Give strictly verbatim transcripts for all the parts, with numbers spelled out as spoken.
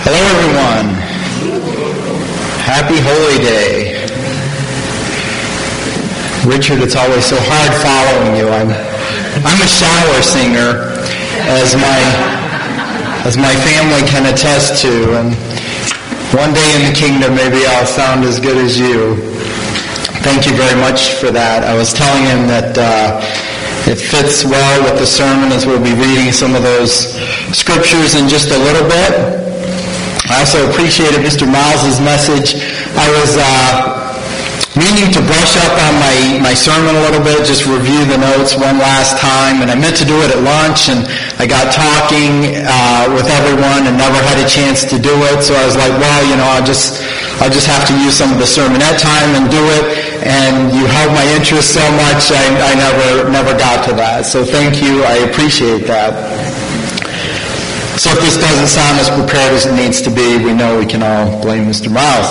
Hello everyone. Happy Holy Day. Richard, it's always so hard following you. I'm I'm a shower singer, as my as my family can attest to, and one day in the kingdom maybe I'll sound as good as you. Thank you very much for that. I was telling him that uh, it fits well with the sermon as we'll be reading some of those scriptures in just a little bit. I also appreciated Mister Miles' message. I was uh, meaning to brush up on my, my sermon a little bit, just review the notes one last time, and I meant to do it at lunch, and I got talking uh, with everyone and never had a chance to do it, so I was like, well, you know, I'll just I'll just have to use some of the sermonette time and do it, and you held my interest so much, I, I never never got to that. So thank you. I appreciate that. So if this doesn't sound as prepared as it needs to be, we know we can all blame Mister Miles.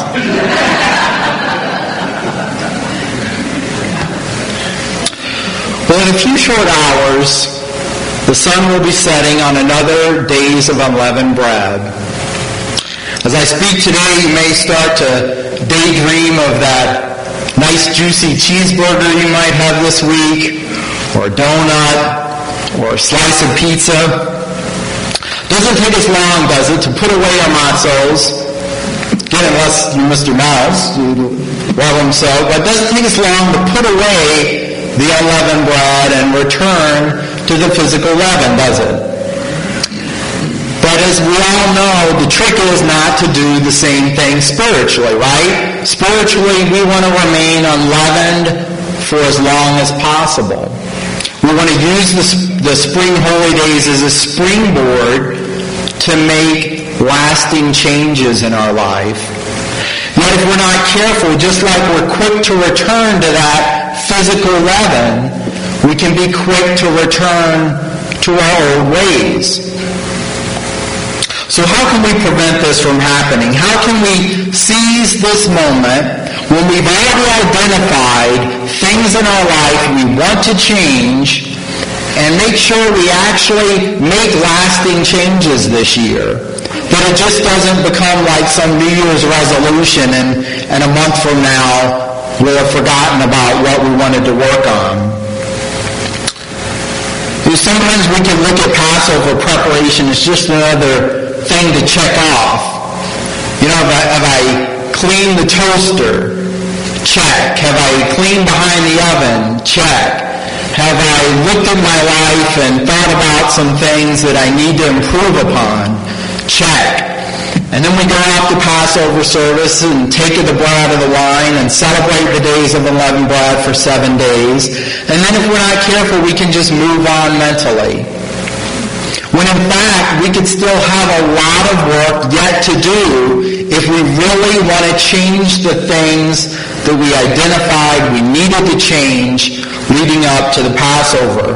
Well, in a few short hours, the sun will be setting on another Days of Unleavened Bread. As I speak today, you may start to daydream of that nice juicy cheeseburger you might have this week, or a donut, or a slice of pizza. Doesn't take us long, does it, to put away our matzos, again, unless you're Mister Mouse, you love him so, but it doesn't take us long to put away the unleavened bread and return to the physical leaven, does it? But as we all know, the trick is not to do the same thing spiritually, right? Spiritually, we want to remain unleavened for as long as possible. We want to use the, the spring holy days as a springboard to make lasting changes in our life. Yet if we're not careful, just like we're quick to return to that physical leaven, we can be quick to return to our old ways. So how can we prevent this from happening? How can we seize this moment when we've already identified things in our life we want to change and make sure we actually make lasting changes this year? That it just doesn't become like some New Year's resolution and, and a month from now we'll have forgotten about what we wanted to work on. You know, sometimes we can look at Passover preparation as just another thing to check off. You know, have I, have I cleaned the toaster? Check. Have I cleaned behind the oven? Check. Have I looked at my life and thought about some things that I need to improve upon? Check. And then we go off to Passover service and take of the bread of the wine and celebrate the days of unleavened bread for seven days. And then if we're not careful, we can just move on mentally. When in fact, we could still have a lot of work yet to do if we really want to change the things that we identified we needed to change leading up to the Passover.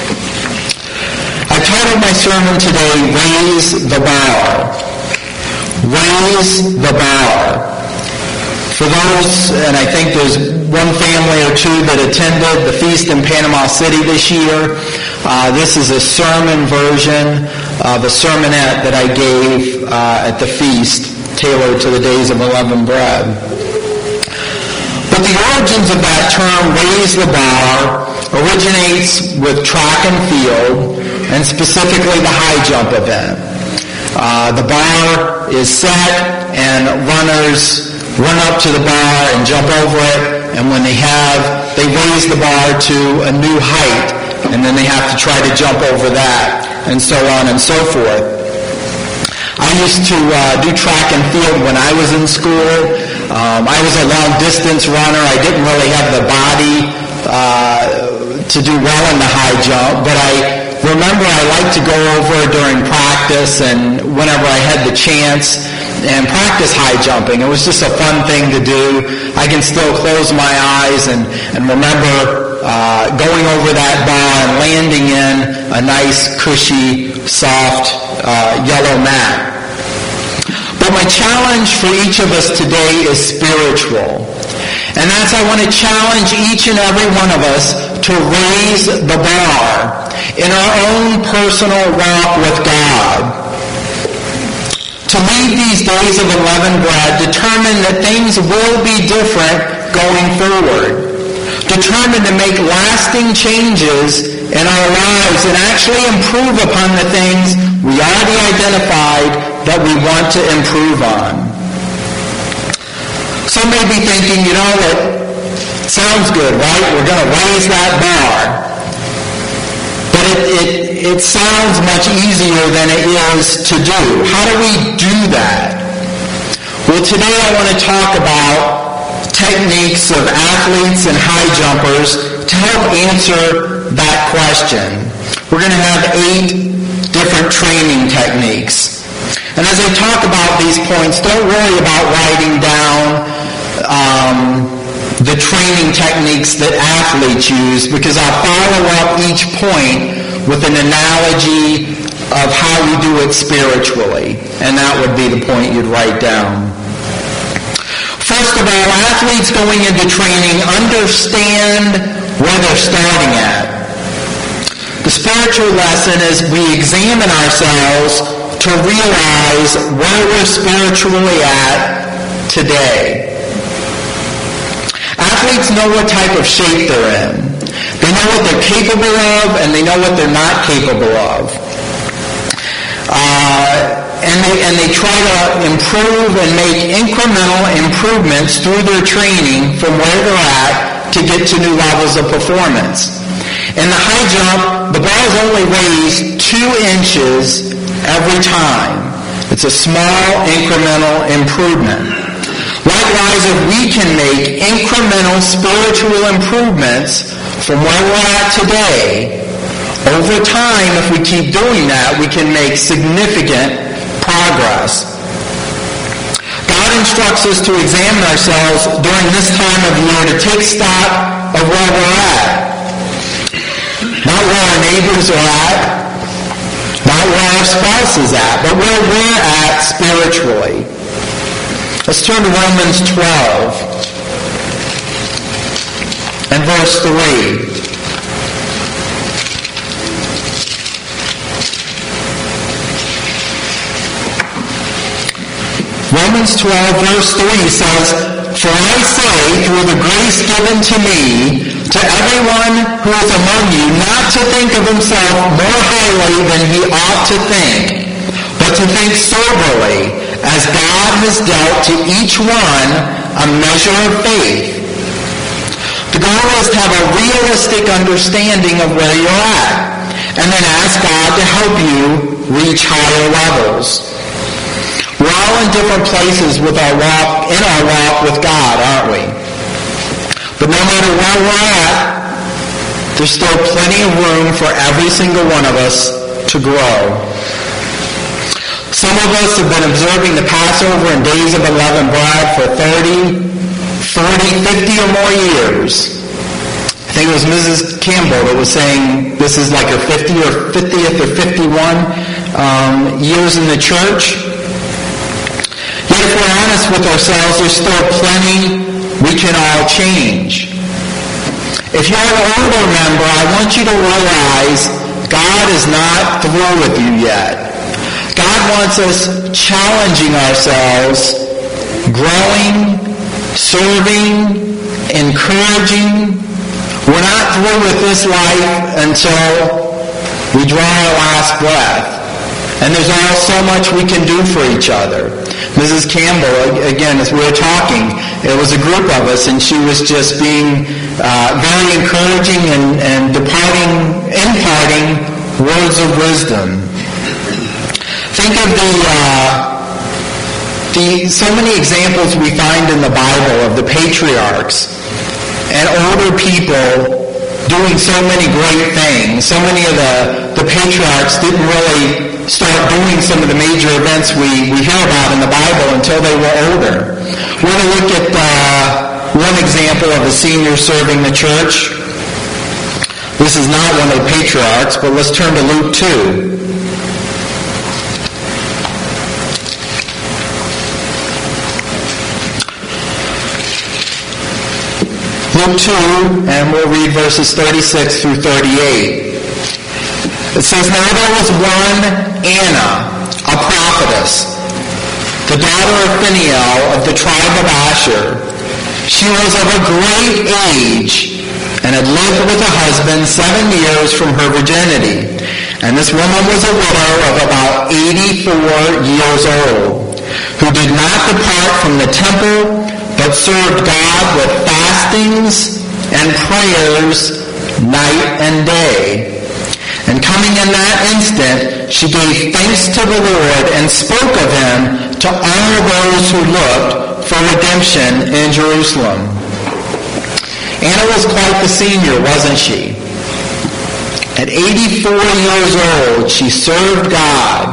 I titled my sermon today, Raise the Bar. Raise the bar. For those, and I think there's one family or two that attended the feast in Panama City this year, uh, this is a sermon version of a sermonette that I gave uh, at the feast, tailored to the days of unleavened bread. But the origins of that term, raise the bar, originates with track and field, and specifically the high jump event. Uh, the bar is set, and runners run up to the bar and jump over it, and when they have, they raise the bar to a new height, and then they have to try to jump over that, and so on and so forth. I used to uh, do track and field when I was in school. Um, I was a long-distance runner. I didn't really have the body uh, to do well in the high jump, but I remember I liked to go over during practice and whenever I had the chance and practice high jumping. It was just a fun thing to do. I can still close my eyes and, and remember uh, going over that bar and landing in a nice, cushy, soft, uh, yellow mat. But my challenge for each of us today is spiritual. And that's I want to challenge each and every one of us to raise the bar in our own personal walk with God. to lead these days of unleavened bread, determined that things will be different going forward, determined to make lasting changes in our lives and actually improve upon the things we already identified that we want to improve on. Some may be thinking, you know, it sounds good, right? We're going to raise that bar. But it, it, it sounds much easier than it is to do. How do we do that? Well, today I want to talk about techniques of athletes and high jumpers to help answer that question. We're going to have eight different training techniques. And as I talk about these points, don't worry about writing down um, the training techniques that athletes use, because I'll follow up each point with an analogy of how we do it spiritually. And that would be the point you'd write down. First of all, athletes going into training understand where they're starting at. The spiritual lesson is we examine ourselves to realize where we're spiritually at today. Athletes know what type of shape they're in. They know what they're capable of, and they know what they're not capable of. Uh, and, they, and they try to improve and make incremental improvements through their training from where they're at to get to new levels of performance. In the high jump, the ball is only raised two inches every time. It's a small incremental improvement. Likewise, if we can make incremental spiritual improvements from where we're at today, over time, if we keep doing that, we can make significant progress. God instructs us to examine ourselves during this time of year to take stock of where we're at. Not where our neighbors are at, not where our spouse is at, but where we're at spiritually. Let's turn to Romans twelve and verse three. Romans twelve verse three says, "For I say, through the grace given to me, to everyone who is among you, not to think of himself more highly than he ought to think, but to think soberly, as God has dealt to each one a measure of faith." The goal is to have a realistic understanding of where you're at, and then ask God to help you reach higher levels. We're all in different places with our walk, in our walk with God, aren't we? But no matter where we're at, there's still plenty of room for every single one of us to grow. Some of us have been observing the Passover and Days of Unleavened Bread for thirty, forty, fifty or more years. I think it was Missus Campbell that was saying this is like her fiftieth or fiftieth or fifty-one um, years in the church. Yet if we're honest with ourselves, there's still plenty we can all change. If you're an older member, I want you to realize God is not through with you yet. God wants us challenging ourselves, growing, serving, encouraging. We're not through with this life until we draw our last breath. And there's all so much we can do for each other. Missus Campbell, again, as we were talking, it was a group of us, and she was just being uh, very encouraging and, and departing, imparting words of wisdom. Think of the, uh, the so many examples we find in the Bible of the patriarchs and older people doing so many great things. So many of the, the patriarchs didn't really start doing some of the major events we, we hear about in the Bible until they were older. We're going to look at uh, one example of a senior serving the church. This is not one of the patriarchs, but let's turn to Luke two. Luke two, and we'll read verses thirty-six through thirty-eight. It says, "Now there was one Anna, a prophetess, the daughter of Phinehas of the tribe of Asher. She was of a great age and had lived with a husband seven years from her virginity. And this woman was a widow of about eighty-four years old, who did not depart from the temple, but served God with fastings and prayers night and day. And coming in that instant, she gave thanks to the Lord and spoke of him to all those who looked for redemption in Jerusalem. Anna was quite the senior, wasn't she? At eighty-four years old, she served God.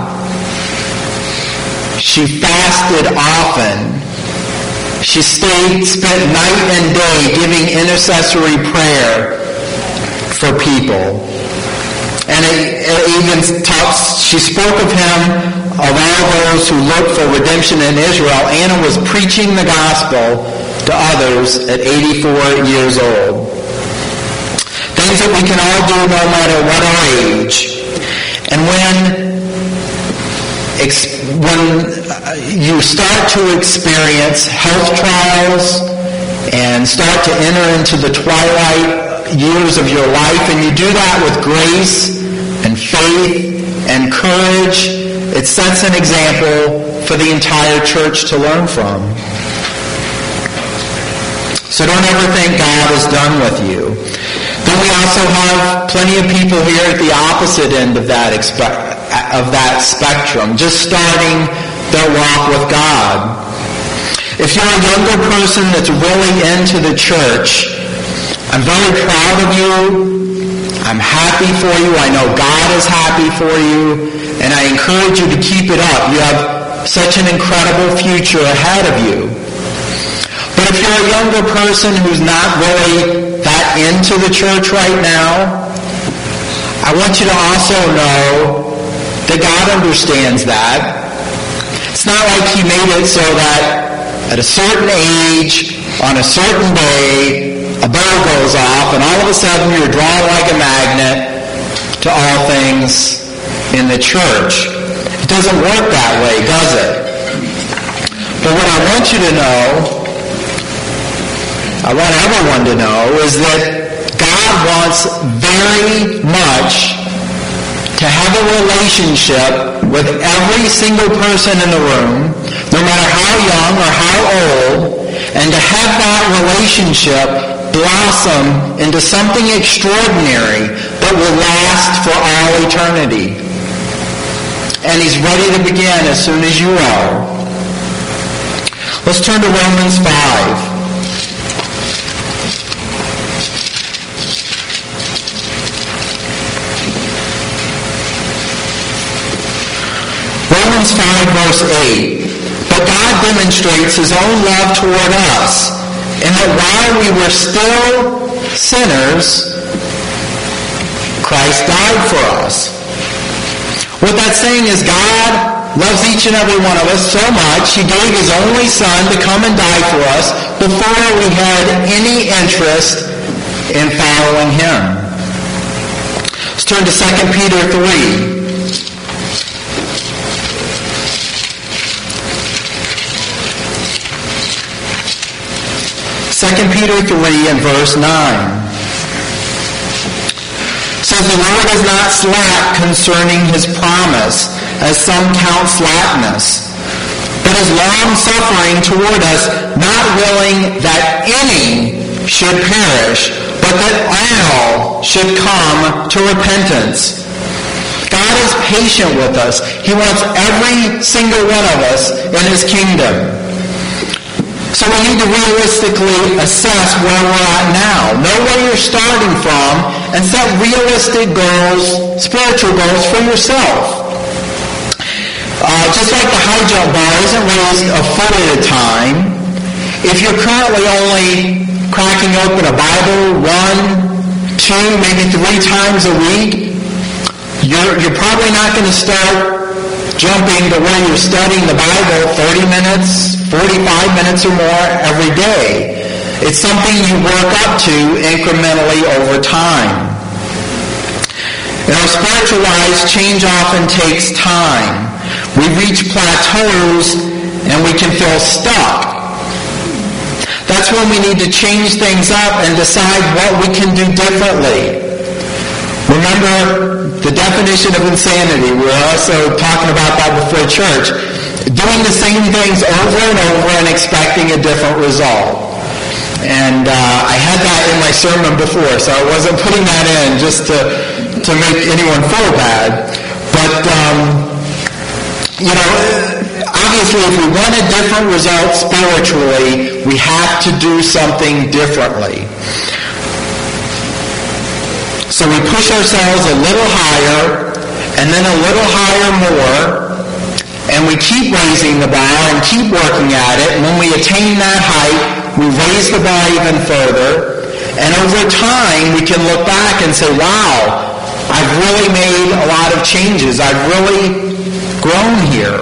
She fasted often. She stayed, spent night and day giving intercessory prayer for people. And it, it even talks, she spoke of him, of all those who looked for redemption in Israel. Anna was preaching the gospel to others at eighty-four years old. Things that we can all do no matter what our age. And when, when you start to experience health trials and start to enter into the twilight years of your life, and you do that with grace and faith and courage, it sets an example for the entire church to learn from. So don't ever think God is done with you. Then we also have plenty of people here at the opposite end of that expe- of that spectrum, just starting their walk with God. If you're a younger person that's really into the church, I'm very proud of you. I'm happy for you. I know God is happy for you. And I encourage you to keep it up. You have such an incredible future ahead of you. But if you're a younger person who's not really that into the church right now, I want you to also know that God understands that. It's not like he made it so that at a certain age, on a certain day, a bell goes off and all of a sudden you're drawn like a magnet to all things in the church. It doesn't work that way, does it? But what I want you to know, I want everyone to know, is that God wants very much to have a relationship with every single person in the room, no matter how young or how old, and to have that relationship blossom into something extraordinary that will last for all eternity. And he's ready to begin as soon as you are. Let's turn to Romans five. Romans five verse eight. But God demonstrates his own love toward us, in that while we were still sinners, Christ died for us. What that's saying is God loves each and every one of us so much, he gave his only son to come and die for us before we had any interest in following him. Let's turn to Second Peter three. Second Peter three and verse nine. Says, the Lord is not slack concerning his promise, as some count slackness, but is long-suffering toward us, not willing that any should perish, but that all should come to repentance. God is patient with us. He wants every single one of us in his kingdom. So we need to realistically assess where we're at now. Know where you're starting from and set realistic goals, spiritual goals for yourself. Uh, just like the high jump bar isn't raised a foot at a time, if you're currently only cracking open a Bible one, two, maybe three times a week, you're, you're probably not going to start jumping to where you're studying the Bible thirty minutes, forty-five minutes or more every day. It's something you work up to incrementally over time. In our spiritual lives, change often takes time. We reach plateaus and we can feel stuck. That's when we need to change things up and decide what we can do differently. Remember the definition of insanity. We were also talking about that before church. Doing the same things over and over and expecting a different result. And uh, I had that in my sermon before, so I wasn't putting that in just to, to make anyone feel bad. But, um, you know, obviously if we want a different result spiritually, we have to do something differently. So we push ourselves a little higher, and then a little higher more, and we keep raising the bar and keep working at it. And when we attain that height, we raise the bar even further. And over time, we can look back and say, wow, I've really made a lot of changes. I've really grown here.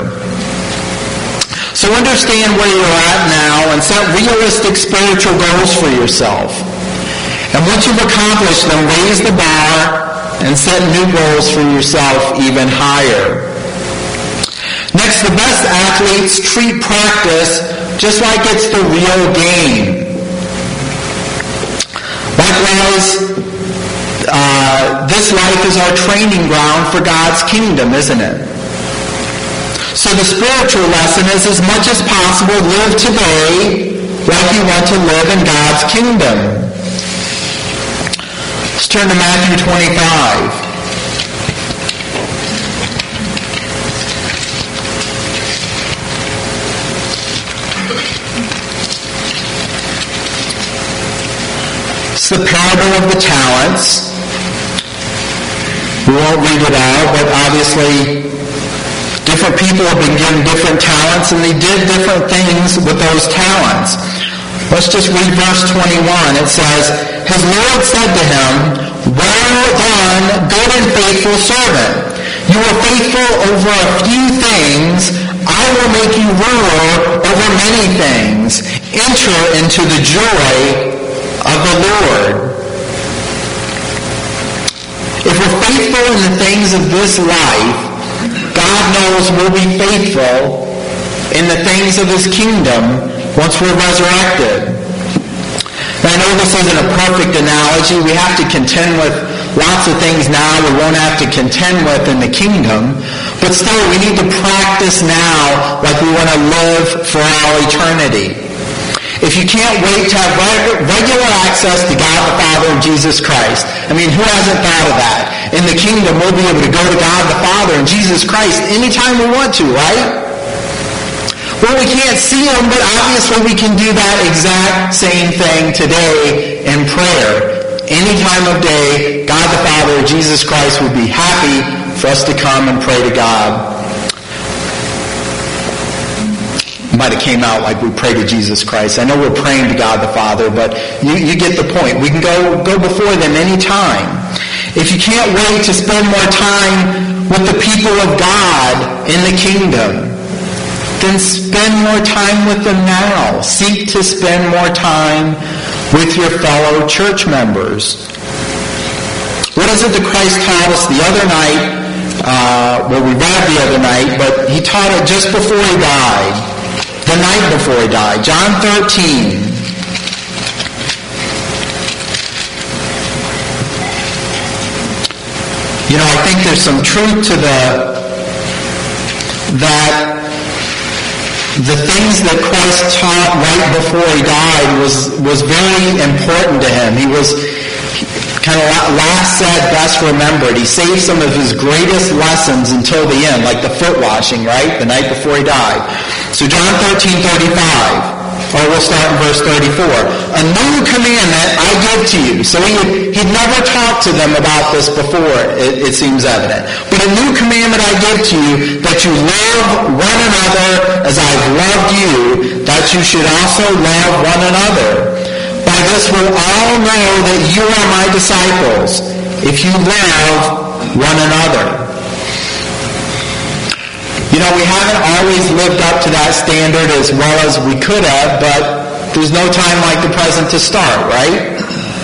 So understand where you're at now and set realistic spiritual goals for yourself. And once you've accomplished them, raise the bar and set new goals for yourself even higher. Next, the best athletes treat practice just like it's the real game. Likewise, uh, this life is our training ground for God's kingdom, isn't it? So the spiritual lesson is, as much as possible, live today like you want to live in God's kingdom. Let's turn to Matthew twenty-five. It's the parable of the talents. We won't read it all, but obviously different people have been given different talents, and they did different things with those talents. Let's just read verse twenty-one. It says, His Lord said to him, Well done, good and faithful servant. You were faithful over a few things. I will make you ruler over many things. Enter into the joy of the Lord. If we're faithful in the things of this life, God knows we'll be faithful in the things of His kingdom once we're resurrected. Now, I know this isn't a perfect analogy. We have to contend with lots of things now we won't have to contend with in the kingdom. But still, we need to practice now like we want to live for all eternity. If you can't wait to have regular access to God the Father and Jesus Christ, I mean, who hasn't thought of that? In the kingdom, we'll be able to go to God the Father and Jesus Christ anytime we want to, right? Well, we can't see Him, but obviously we can do that exact same thing today in prayer. Any time of day, God the Father, Jesus Christ would be happy for us to come and pray to God. Might have came out like we pray to Jesus Christ. I know we're praying to God the Father, but you, you get the point. We can go, go before them any time. If you can't wait to spend more time with the people of God in the kingdom, then spend more time with them now. Seek to spend more time with your fellow church members. What is it that Christ taught us the other night? Uh, well, we read the other night, but He taught it just before He died. The night before He died. John thirteen. You know, I think there's some truth to the that the things that Christ taught right before He died was was very important to Him. He was kind of last said, best remembered. He saved some of His greatest lessons until the end, like the foot washing, right? The night before He died. So John thirteen thirty-five. Or we'll start in verse thirty-four. A new commandment I give to you. So he he'd never talked to them about this before, it, it seems evident. But a new commandment I give to you, that you love one another as I've loved you, that you should also love one another. By this will all know that you are my disciples, if you love one another. You know, we haven't always lived up to that standard as well as we could have, but there's no time like the present to start, right?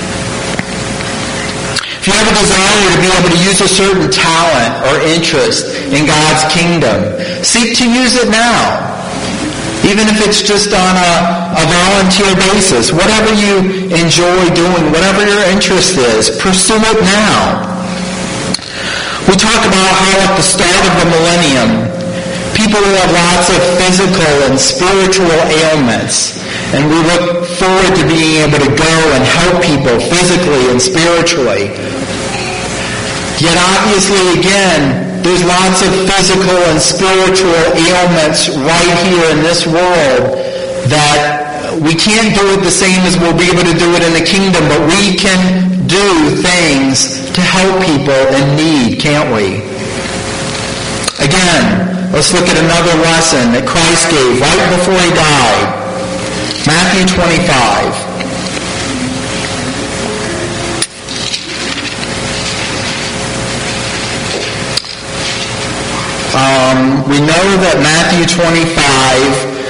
If you have a desire to be able to use a certain talent or interest in God's kingdom, seek to use it now. Even if it's just on a, a volunteer basis, whatever you enjoy doing, whatever your interest is, pursue it now. We talk about how at the start of the millennium, people will have lots of physical and spiritual ailments, and we look forward to being able to go and help people physically and spiritually. Yet obviously, again, there's lots of physical and spiritual ailments right here in this world that we can't do it the same as we'll be able to do it in the kingdom, but we can do things to help people in need, can't we? Again, let's look at another lesson that Christ gave right before he died. Matthew twenty-five. Um, we know that Matthew twenty-five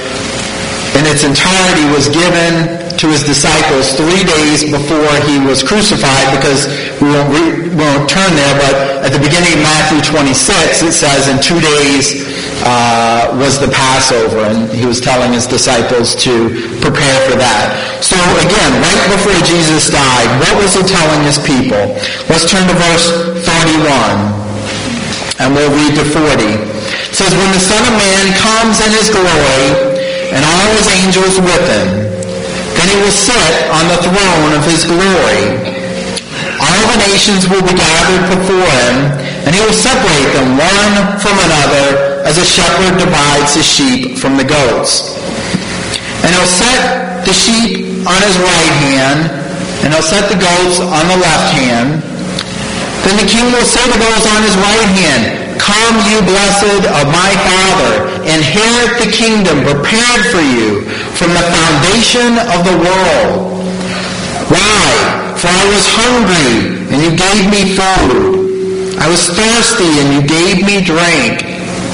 in its entirety was given to his disciples three days before he was crucified, because we won't, re- we won't turn there, but at the beginning of Matthew twenty-six it says in two days uh, was the Passover, and he was telling his disciples to prepare for that. So again, right before Jesus died, what was he telling his people? Let's turn to verse thirty-one. And we'll read to forty. It says, when the Son of Man comes in his glory, and all his angels with him, then he will sit on the throne of his glory. All the nations will be gathered before him, and he will separate them one from another, as a shepherd divides his sheep from the goats. And he'll set the sheep on his right hand, and he'll set the goats on the left hand. Then the king will say to those on his right hand, come, you blessed of my Father, inherit the kingdom prepared for you from the foundation of the world. Why? For I was hungry, and you gave me food. I was thirsty, and you gave me drink.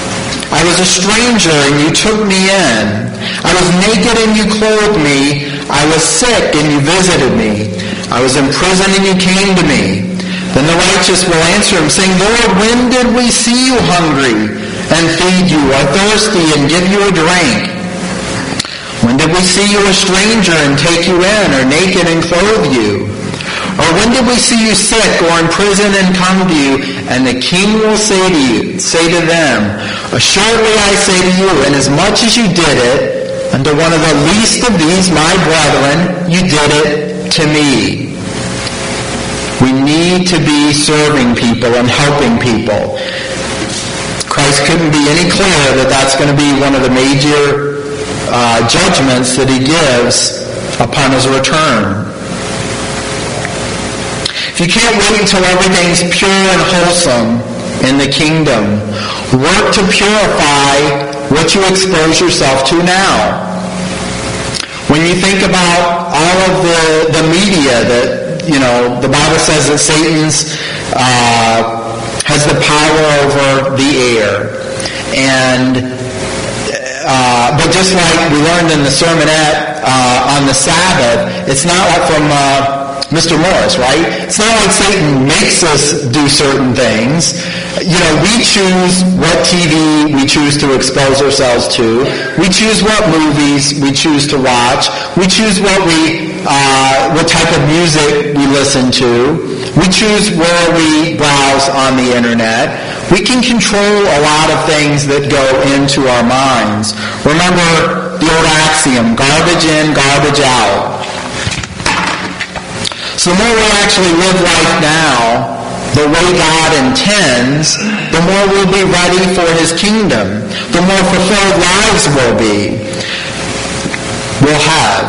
I was a stranger, and you took me in. I was naked, and you clothed me. I was sick, and you visited me. I was in prison, and you came to me. Then the righteous will answer him, saying, Lord, when did we see you hungry and feed you, or thirsty and give you a drink? When did we see you a stranger and take you in, or naked and clothe you? Or when did we see you sick or in prison and come to you? And the king will say to you, say to them, assuredly I say to you, inasmuch as you did it unto one of the least of these my brethren, you did it to me. We need to be serving people and helping people. Christ couldn't be any clearer that that's going to be one of the major uh, judgments that he gives upon his return. If you can't wait until everything's pure and wholesome in the kingdom, work to purify what you expose yourself to now. When you think about all of the, the media that, you know, the Bible says that Satan's uh, has the power over the air. And, uh, but just like we learned in the sermonette uh, on the Sabbath, it's not like from uh, Mister Morris, right? It's not like Satan makes us do certain things. You know, we choose what T V we choose to expose ourselves to. We choose what movies we choose to watch. We choose what we, uh, what type of music we listen to. We choose where we browse on the internet. We can control a lot of things that go into our minds. Remember the old axiom, garbage in, garbage out. So the more we actually live life now the way God intends, the more we'll be ready for his kingdom. The more fulfilled lives we'll be, we'll have.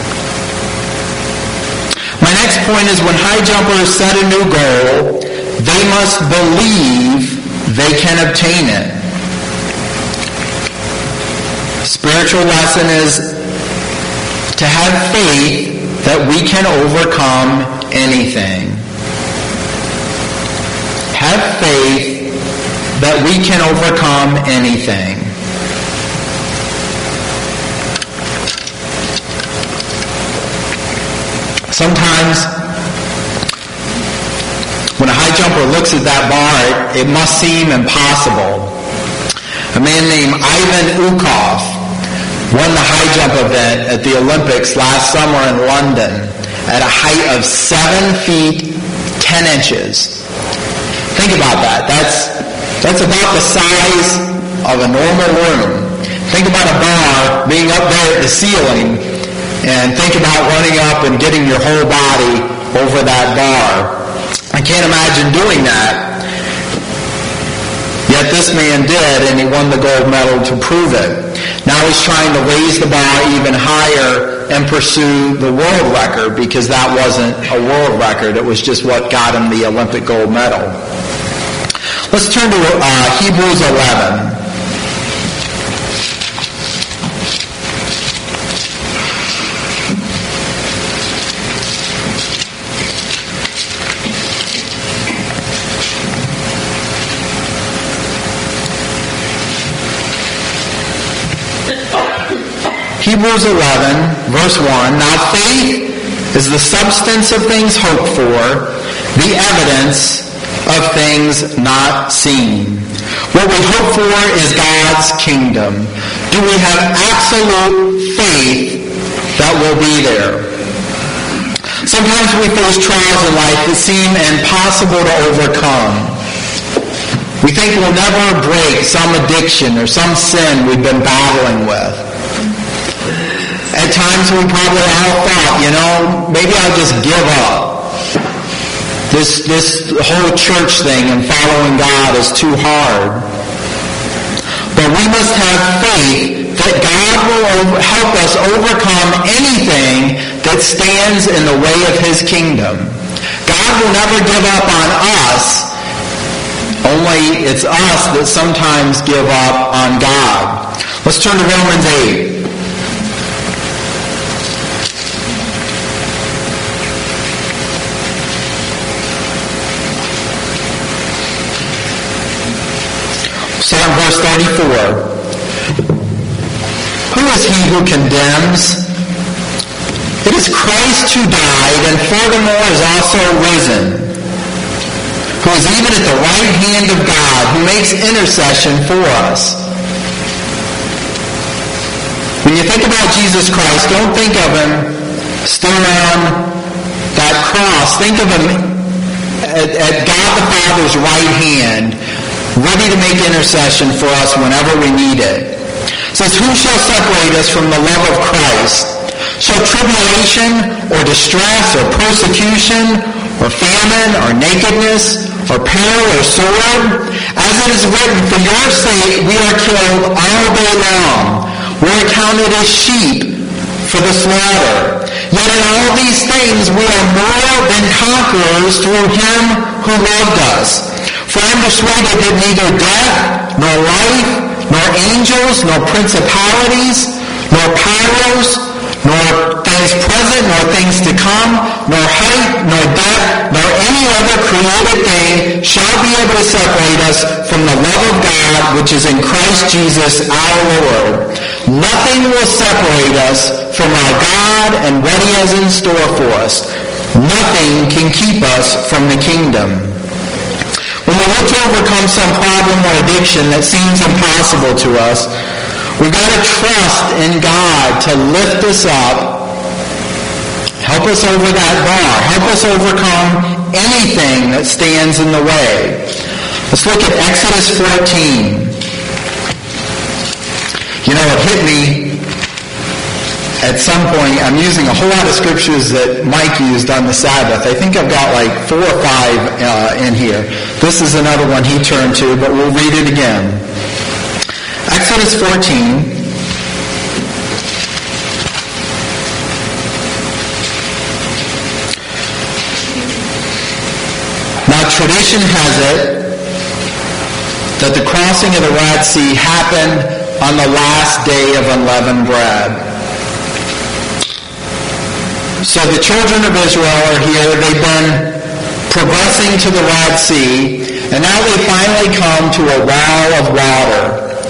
My next point is when high jumpers set a new goal, they must believe they can obtain it. Spiritual lesson is to have faith that we can overcome anything. Have faith that we can overcome anything. Sometimes, when a high jumper looks at that bar, it must seem impossible. A man named Ivan Ukov won the high jump event at the Olympics last summer in London at a height of seven feet, ten inches. Think about that. That's, that's about the size of a normal room. Think about a bar being up there at the ceiling, and think about running up and getting your whole body over that bar. I can't imagine doing that. Yet this man did, and he won the gold medal to prove it. Now he's trying to raise the bar even higher and pursue the world record, because that wasn't a world record. It was just what got him the Olympic gold medal. Let's turn to uh, Hebrews eleven. Hebrews eleven, verse one, now faith is the substance of things hoped for, the evidence of things not seen. What we hope for is God's kingdom. Do we have absolute faith that will be there? Sometimes we face trials in life that seem impossible to overcome. We think we'll never break some addiction or some sin we've been battling with. At times we probably all thought, you know, maybe I'll just give up. This, this whole church thing and following God is too hard. But we must have faith that God will over, help us overcome anything that stands in the way of His kingdom. God will never give up on us, only it's us that sometimes give up on God. Let's turn to Romans eight. Psalm verse thirty-four. Who is he who condemns? It is Christ who died, and furthermore is also risen, who is even at the right hand of God, who makes intercession for us. When you think about Jesus Christ, don't think of Him still on that cross. Think of Him at, at God the Father's right hand, ready to make intercession for us whenever we need it. It says, who shall separate us from the love of Christ? Shall tribulation or distress or persecution or famine or nakedness or peril or sword? As it is written, for your sake we are killed all day long. We are counted as sheep for the slaughter. Yet in all these things we are more than conquerors through Him who loved us. For I am persuaded that neither death, nor life, nor angels, nor principalities, nor powers, nor things present, nor things to come, nor height, nor depth, nor any other created thing shall be able to separate us from the love of God which is in Christ Jesus our Lord. Nothing will separate us from our God and what He has in store for us. Nothing can keep us from the kingdom. When we look to overcome some problem or addiction that seems impossible to us, we've got to trust in God to lift us up, help us over that bar, help us overcome anything that stands in the way. Let's look at Exodus fourteen. You know, it hit me at some point. I'm using a whole lot of scriptures that Mike used on the Sabbath. I think I've got like four or five uh, in here. This is another one he turned to, but we'll read it again. Exodus fourteen. Now tradition has it that the crossing of the Red Sea happened on the last day of unleavened bread. So the children of Israel are here. They've been progressing to the Red Sea, and now they finally come to a wall of water.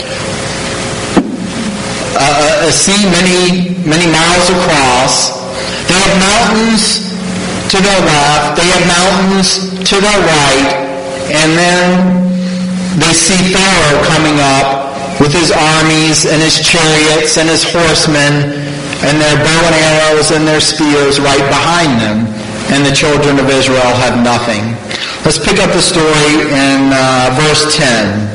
Uh, a sea many, many miles across. They have mountains to their left. They have mountains to their right. And then they see Pharaoh coming up with his armies and his chariots and his horsemen and their bow and arrows and their spears right behind them, and the children of Israel have nothing. Let's pick up the story in uh, verse ten.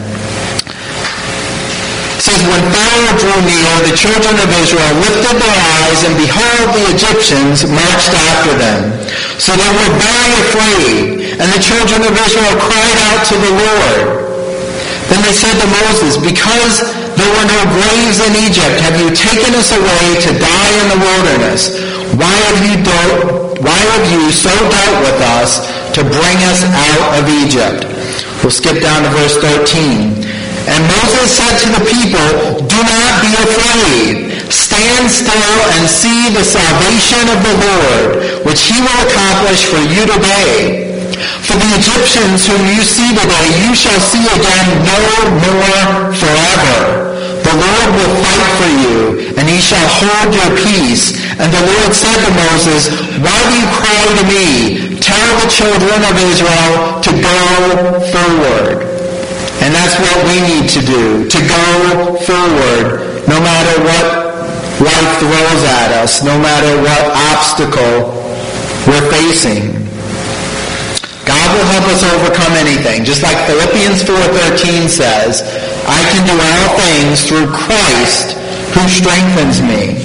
It says, when Pharaoh drew near, the children of Israel lifted their eyes, and behold, the Egyptians marched after them. So they were very afraid, and the children of Israel cried out to the Lord. Then they said to Moses, because there were no graves in Egypt, have you taken us away to die in the wilderness? Why have you dealt, why have you so dealt with us to bring us out of Egypt? We'll skip down to verse thirteen. And Moses said to the people, do not be afraid. Stand still and see the salvation of the Lord, which he will accomplish for you today. For the Egyptians whom you see today, you shall see again no more forever. The Lord will fight for you, and he shall hold your peace. And the Lord said to Moses, why do you cry to me? Tell the children of Israel to go forward. And that's what we need to do, to go forward, no matter what life throws at us, no matter what obstacle we're facing. God will help us overcome anything. Just like Philippians four thirteen says, I can do all things through Christ who strengthens me.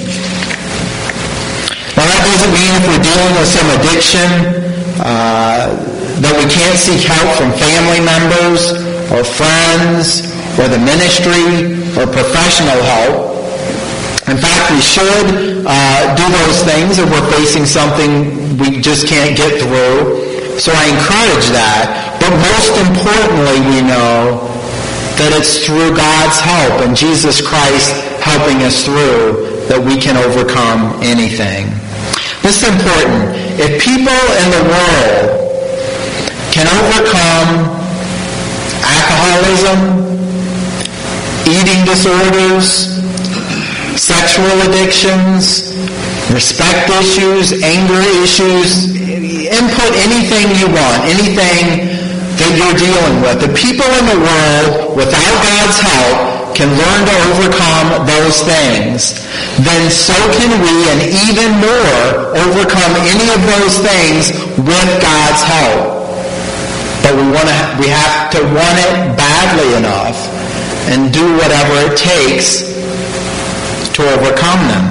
Now that doesn't mean if we're dealing with some addiction uh, that we can't seek help from family members or friends or the ministry or professional help. In fact, we should uh, do those things if we're facing something we just can't get through. So I encourage that. But most importantly, we know that it's through God's help and Jesus Christ helping us through that we can overcome anything. This is important. If people in the world can overcome alcoholism, eating disorders, sexual addictions, respect issues, anger issues, input anything you want, anything that you're dealing with. The people in the world, without God's help, can learn to overcome those things. Then so can we, and even more, overcome any of those things with God's help. But we want to, we have to want it badly enough and do whatever it takes to overcome them.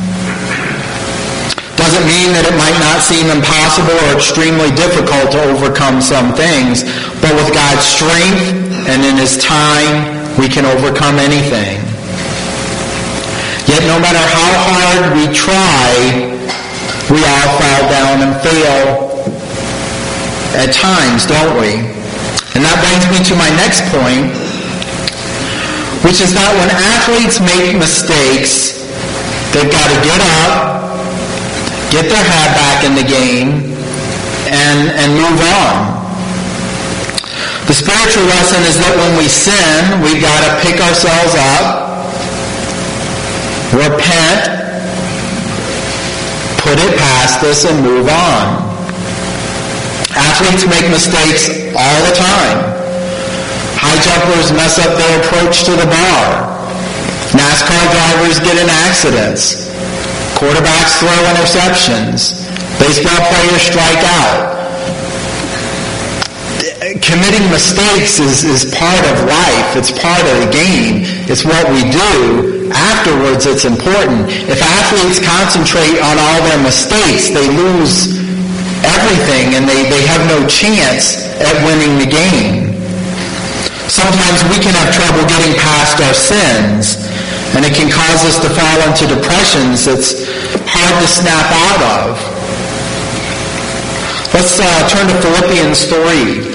Doesn't mean that it might not seem impossible or extremely difficult to overcome some things, but with God's strength and in his time, we can overcome anything. Yet no matter how hard we try, we all fall down and fail at times, don't we? And that brings me to my next point, which is that when athletes make mistakes, they've got to get up, get their head back in the game, and, and move on. The spiritual lesson is that when we sin, we've got to pick ourselves up, repent, put it past us, and move on. Athletes make mistakes all the time. High jumpers mess up their approach to the bar. NASCAR drivers get in accidents. Quarterbacks throw interceptions. Baseball players strike out. Committing mistakes is, is part of life. It's part of the game. It's what we do. Afterwards, it's important. If athletes concentrate on all their mistakes, they lose everything and they, they have no chance at winning the game. Sometimes we can have trouble getting past our sins, and it can cause us to fall into depressions that's hard to snap out of. Let's uh, turn to Philippians three.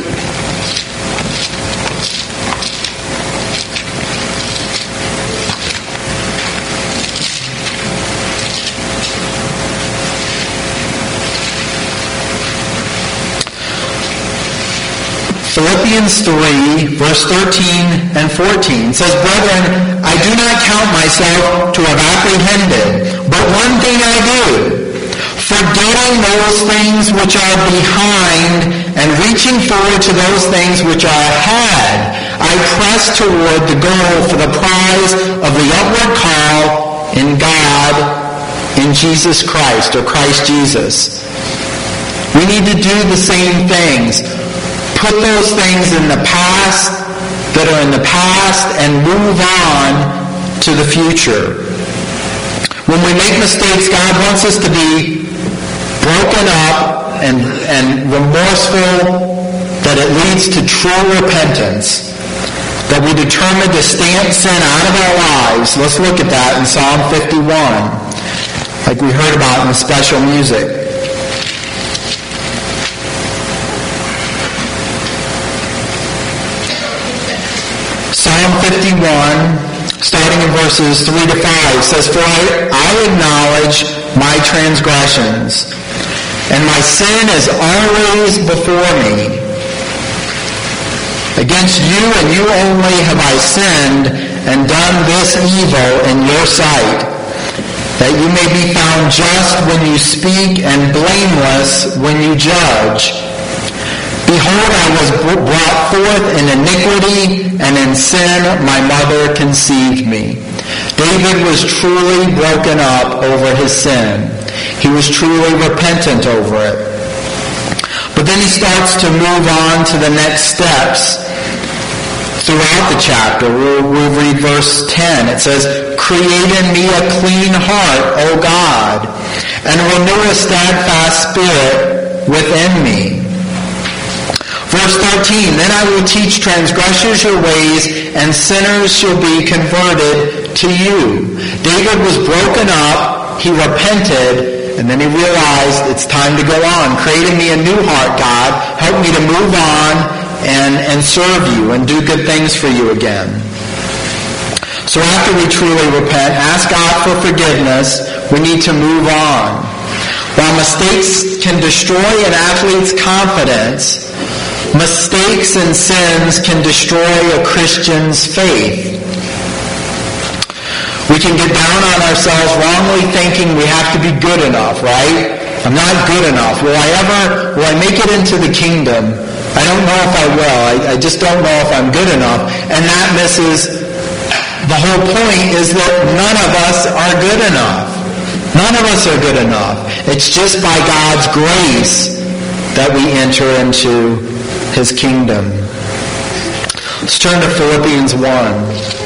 Philippians three, verse thirteen and fourteen says, Brethren, I do not count myself to have apprehended, but one thing I do, forgetting those things which are behind and reaching forward to those things which are ahead, I press toward the goal for the prize of the upward call in God, in Jesus Christ, or Christ Jesus. We need to do the same things. Put those things in the past that are in the past and move on to the future. When we make mistakes, God wants us to be broken up and, and remorseful, that it leads to true repentance, that we determine to stamp sin out of our lives. Let's look at that in Psalm fifty-one, like we heard about in the special music. Psalm fifty-one, starting in verses three to five, says, For I, I acknowledge my transgressions, and my sin is always before me. Against you and you only have I sinned and done this evil in your sight, that you may be found just when you speak and blameless when you judge. Behold, I was brought forth in iniquity, and in sin my mother conceived me. David was truly broken up over his sin. He was truly repentant over it. But then he starts to move on to the next steps throughout the chapter. We'll, we'll read verse ten. It says, Create in me a clean heart, O God, and renew a steadfast spirit within me. Verse thirteen, Then I will teach transgressors your ways, and sinners shall be converted to you. David was broken up, he repented, and then he realized it's time to go on. Create in me a new heart, God. Help me to move on and, and serve you and do good things for you again. So after we truly repent, ask God for forgiveness, we need to move on. While mistakes can destroy an athlete's confidence, mistakes and sins can destroy a Christian's faith. We can get down on ourselves wrongly thinking we have to be good enough, right? I'm not good enough. Will I ever, will I make it into the kingdom? I don't know if I will. I, I just don't know if I'm good enough. And that misses, the whole point is that none of us are good enough. None of us are good enough. It's just by God's grace that we enter into his kingdom. Let's turn to Philippians one.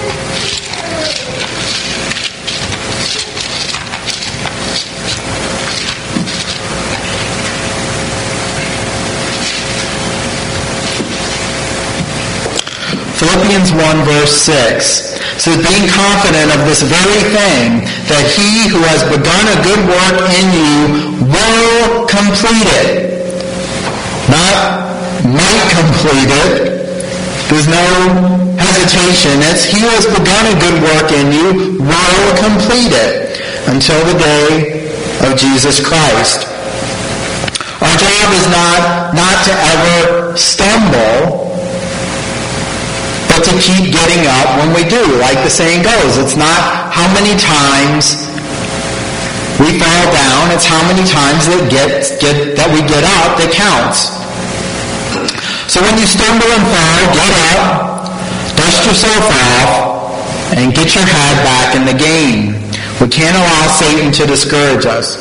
Philippians one verse six says, Being confident of this very thing, that he who has begun a good work in you will complete it. Not might complete it. There's no hesitation. It's he who has begun a good work in you will complete it until the day of Jesus Christ. Our job is not, not to ever stumble, but to keep getting up when we do. Like the saying goes, it's not how many times we fall down, it's how many times that, get, get, that we get up that counts. So when you stumble and fall, get up, dust yourself off, and get your head back in the game. We can't allow Satan to discourage us.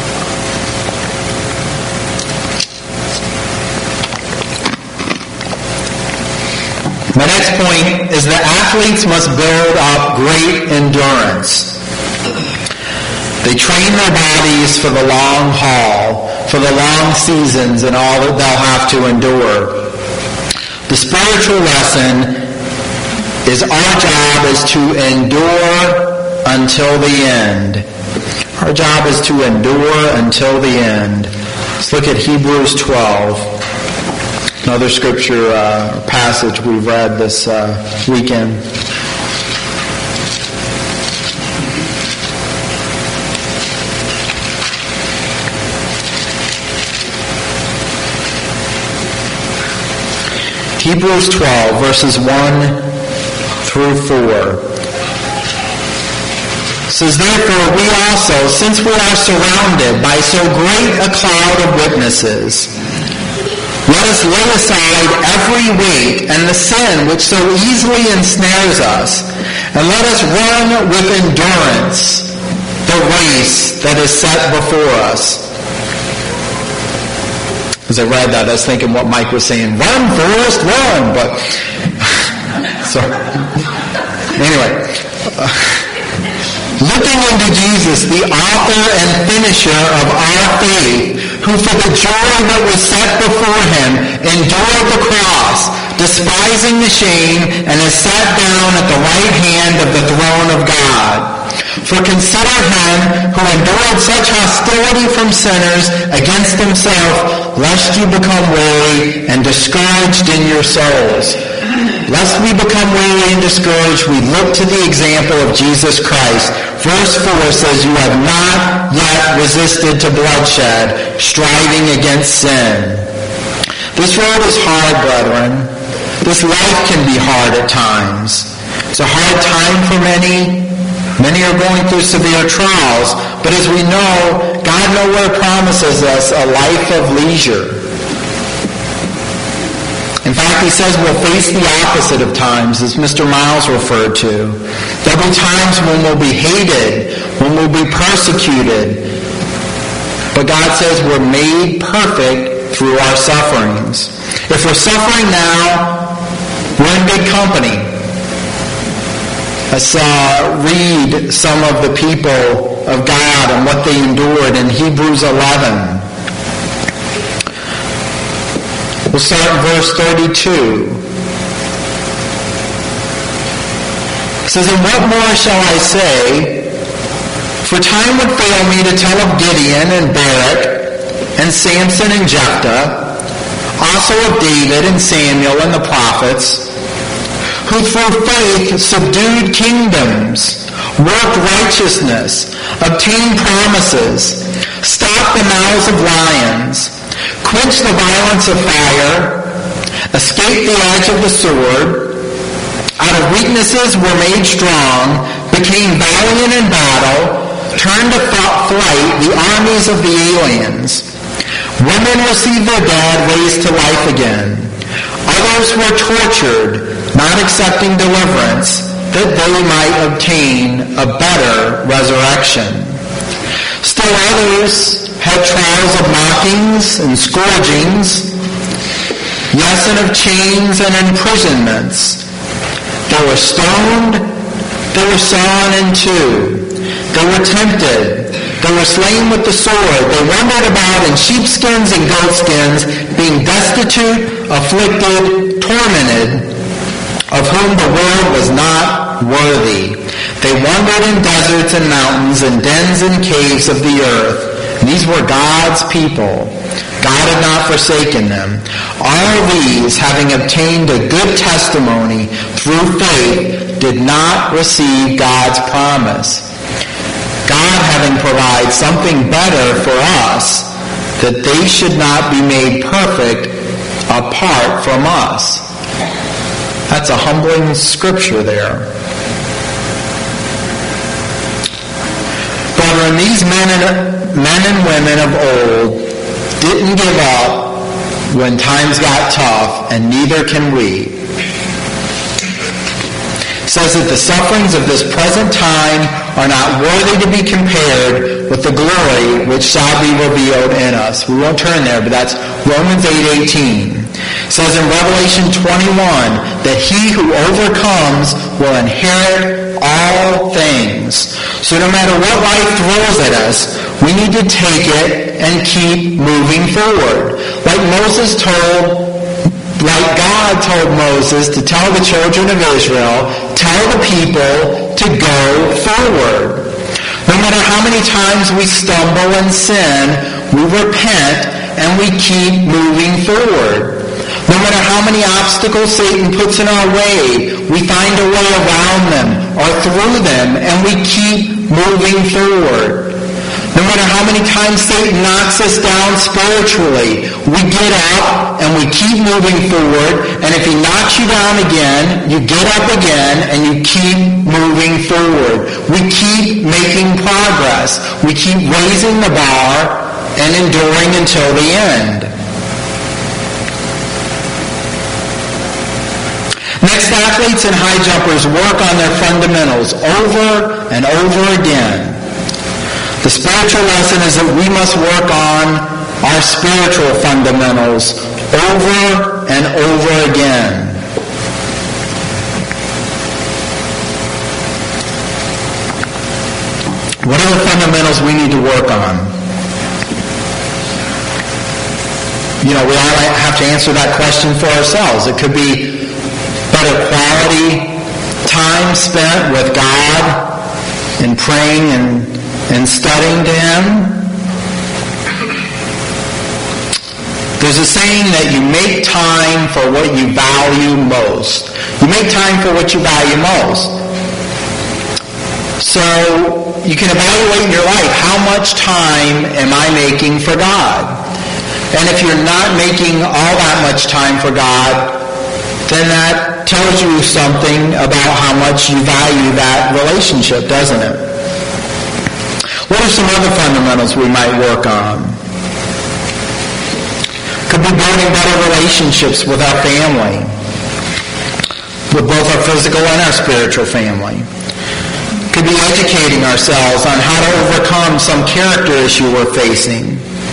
My next point is that athletes must build up great endurance. They train their bodies for the long haul, for the long seasons and all that they'll have to endure. The spiritual lesson is our job is to endure until the end. Our job is to endure until the end. Let's look at Hebrews twelve. Another scripture uh, passage we've read this uh, weekend. Hebrews twelve, verses one through four. It says, Therefore we also, since we are surrounded by so great a cloud of witnesses, Let us lay aside every weight and the sin which so easily ensnares us, and let us run with endurance the race that is set before us. As I read that, I was thinking what Mike was saying, run, Forrest, run! But, so, anyway. Uh, Looking into Jesus, the author and finisher of our faith, who for the joy that was set before him endured the cross, despising the shame, and is sat down at the right hand of the throne of God. For consider him who endured such hostility from sinners against himself, lest you become weary and discouraged in your souls. Lest we become weary and discouraged, we look to the example of Jesus Christ. Verse four says, you have not yet resisted to bloodshed, striving against sin. This road is hard, brethren. This life can be hard at times. It's a hard time for many. Many are going through severe trials. But as we know, God nowhere promises us a life of leisure. In fact, he says we'll face the opposite of times, as Mister Miles referred to. There'll be times when we'll be hated, when we'll be persecuted. But God says we're made perfect through our sufferings. If we're suffering now, we're in good company. Let's uh, read some of the people of God and what they endured in Hebrews eleven. We'll start in verse thirty-two. It says, and what more shall I say? For time would fail me to tell of Gideon and Barak and Samson and Jephthah, also of David and Samuel and the prophets, who through faith subdued kingdoms, worked righteousness, obtained promises, stopped the mouths of lions, quenched the violence of fire, escaped the edge of the sword, out of weaknesses were made strong, became valiant in battle, turned to flight the armies of the aliens. Women received their dead raised to life again. Others were tortured, not accepting deliverance, that they might obtain a better resurrection. Still others had trials of mockings and scourgings, yes, and of chains and imprisonments. They were stoned, they were sawn in two, they were tempted, they were slain with the sword, they wandered about in sheepskins and goatskins, being destitute, afflicted, tormented, of whom the world was not worthy. They wandered in deserts and mountains and dens and caves of the earth. And these were God's people. God had not forsaken them. All these, having obtained a good testimony through faith, did not receive God's promise. God having provided something better for us, that they should not be made perfect apart from us. That's a humbling scripture there. Brethren, these men and, men and women of old didn't give up when times got tough, and neither can we. It says that the sufferings of this present time are not worthy to be compared with the glory which shall be revealed in us. We won't turn there, but that's Romans eight eighteen. It says in Revelation twenty-one that he who overcomes will inherit all things. So no matter what life throws at us, we need to take it and keep moving forward. Like Moses told, like God told Moses to tell the children of Israel, tell the people to go forward. No matter how many times we stumble and sin, we repent and we keep moving forward. No matter how many obstacles Satan puts in our way, we find a way around them or through them, and we keep moving forward. No matter how many times Satan knocks us down spiritually, we get up and we keep moving forward, and if he knocks you down again, you get up again and you keep moving forward. We keep making progress. We keep raising the bar and enduring until the end. athletes and high jumpers work on their fundamentals over and over again. The spiritual lesson is that we must work on our spiritual fundamentals over and over again. What are the fundamentals we need to work on? You know, we all have to answer that question for ourselves. It could be better quality time spent with God in praying and, and studying to Him. There's a saying that you make time for what you value most. You make time for what you value most. So you can evaluate in your life, how much time am I making for God? And if you're not making all that much time for God, then that tells you something about how much you value that relationship, doesn't it? What are some other fundamentals we might work on? Could be building better relationships with our family, with both our physical and our spiritual family. Could be educating ourselves on how to overcome some character issue we're facing.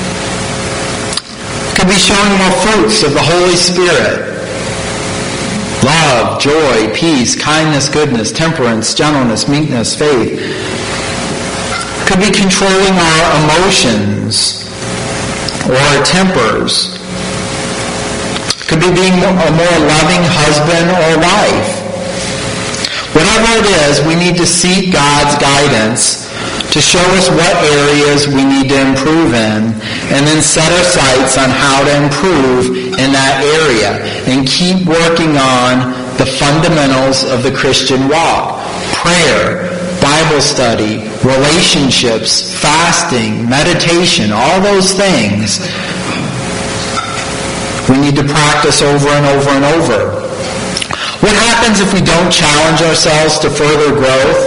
Could be showing more fruits of the Holy Spirit. Love, joy, peace, kindness, goodness, temperance, gentleness, meekness, faith. Could be controlling our emotions or our tempers. Could be being a more loving husband or wife. Whatever it is, we need to seek God's guidance to show us what areas we need to improve in, and then set our sights on how to improve in that area, and keep working on the fundamentals of the Christian walk. Prayer, Bible study, relationships, fasting, meditation, all those things we need to practice over and over and over. What happens if we don't challenge ourselves to further growth?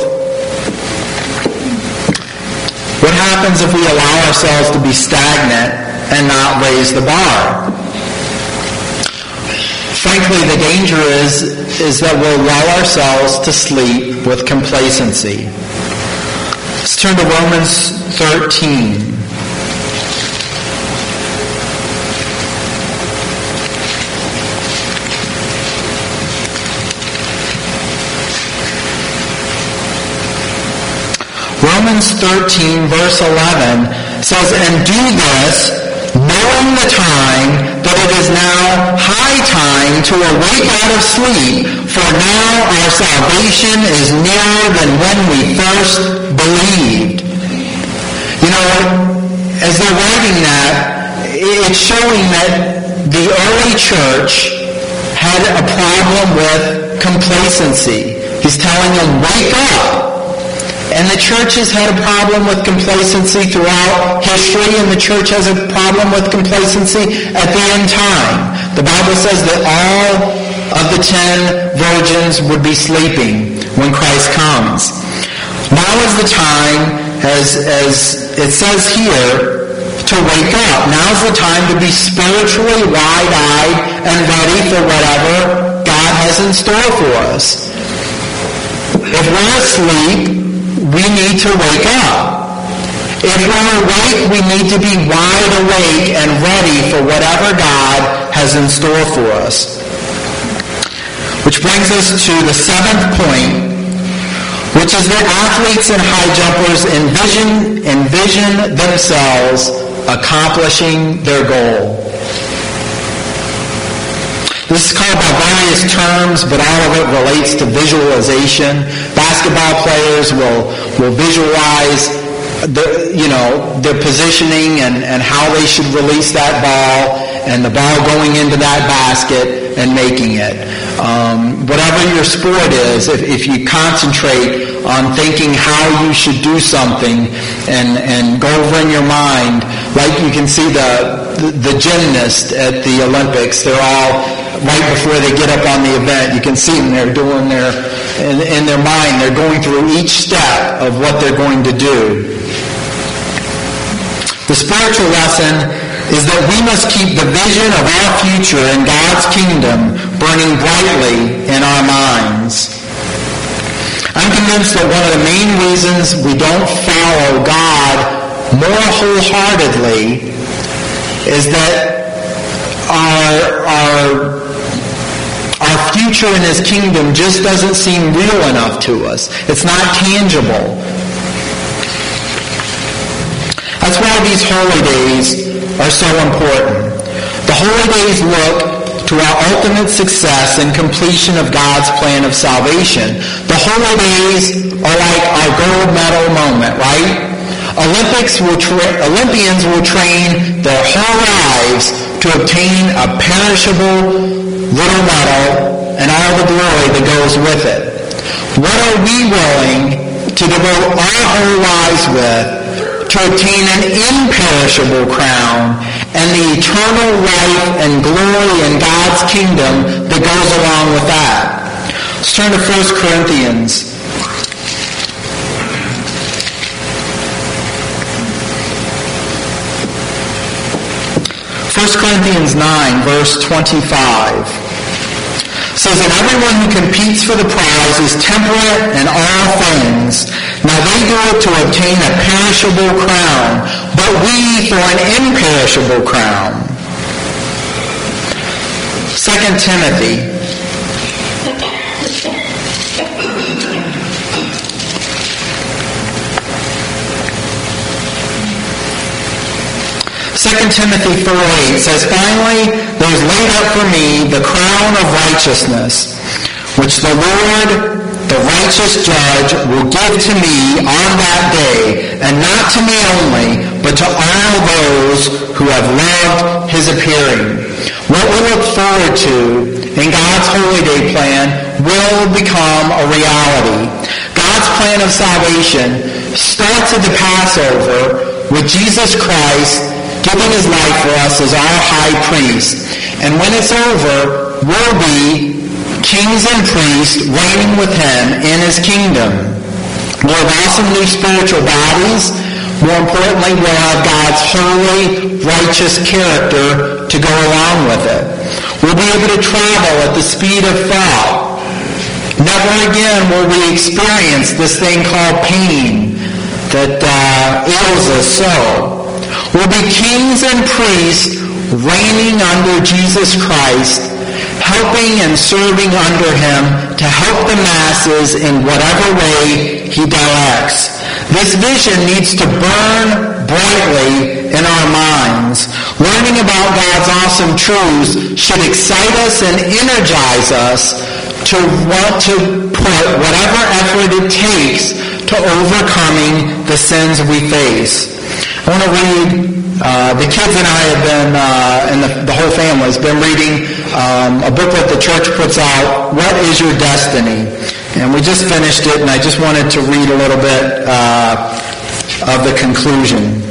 What happens if we allow ourselves to be stagnant and not raise the bar? Frankly, the danger is, is that we'll lull ourselves to sleep with complacency. Let's turn to Romans thirteen. Romans thirteen, verse eleven says, "And do this, knowing the time, that it is now high time to awake out of sleep, for now our salvation is nearer than when we first believed." You know, as they're writing that, it's showing that the early church had a problem with complacency. He's telling them, wake up. And the church has had a problem with complacency throughout history, and the church has a problem with complacency at the end time. The Bible says that all of the ten virgins would be sleeping when Christ comes. Now is the time, as, as it says here, to wake up. Now's the time to be spiritually wide-eyed and ready for whatever God has in store for us. If we're asleep, we need to wake up. If we're awake, we need to be wide awake and ready for whatever God has in store for us. Which brings us to the seventh point, which is that athletes and high jumpers envision, envision themselves accomplishing their goal. This is called by various terms, but all of it relates to visualization. Basketball players will, will visualize the, you know, their positioning and, and how they should release that ball, and the ball going into that basket and making it. Um, whatever your sport is, if, if you concentrate on thinking how you should do something and, and go over in your mind, like you can see the, the, the gymnast at the Olympics, they're all, right before they get up on the event, you can see them, they're doing their, in, in their mind, they're going through each step of what they're going to do. The spiritual lesson is that we must keep the vision of our future in God's kingdom burning brightly in our minds. I'm convinced that one of the main reasons we don't follow God more wholeheartedly is that our, our, our future in His kingdom just doesn't seem real enough to us. It's not tangible. That's why these holy days are so important. The holy days look to our ultimate success and completion of God's plan of salvation. The holy days are like our gold medal moment, right? Olympics will tra- Olympians will train their whole lives to obtain a perishable little medal and all the glory that goes with it. What are we willing to devote our whole lives with to obtain an imperishable crown and the eternal life and glory in God's kingdom that goes along with that? Let's turn to First Corinthians. First Corinthians nine, verse twenty-five. Says, and everyone who competes for the prize is temperate in all things. Now they do it to obtain a perishable crown, but we for an imperishable crown. Second Timothy. Second Timothy four eight says, finally, there is laid up for me the crown of righteousness, which the Lord, the righteous judge, will give to me on that day, and not to me only, but to all those who have loved His appearing. What we look forward to in God's Holy Day plan will become a reality. God's plan of salvation starts at the Passover with Jesus Christ giving His life for us as our high priest. And when it's over, we'll be kings and priests reigning with Him in His kingdom. We'll have awesome new spiritual bodies. More importantly, we'll have God's holy, righteous character to go along with it. We'll be able to travel at the speed of thought. Never again will we experience this thing called pain that uh, ails us so. We'll be kings and priests reigning under Jesus Christ, helping and serving under Him to help the masses in whatever way He directs. This vision needs to burn brightly in our minds. Learning about God's awesome truths should excite us and energize us to want to put whatever effort it takes to overcoming the sins we face. I want to read, uh, the kids and I have been, uh, and the, the whole family has been reading um, a book that the church puts out, What is Your Destiny? And we just finished it, and I just wanted to read a little bit uh, of the conclusion.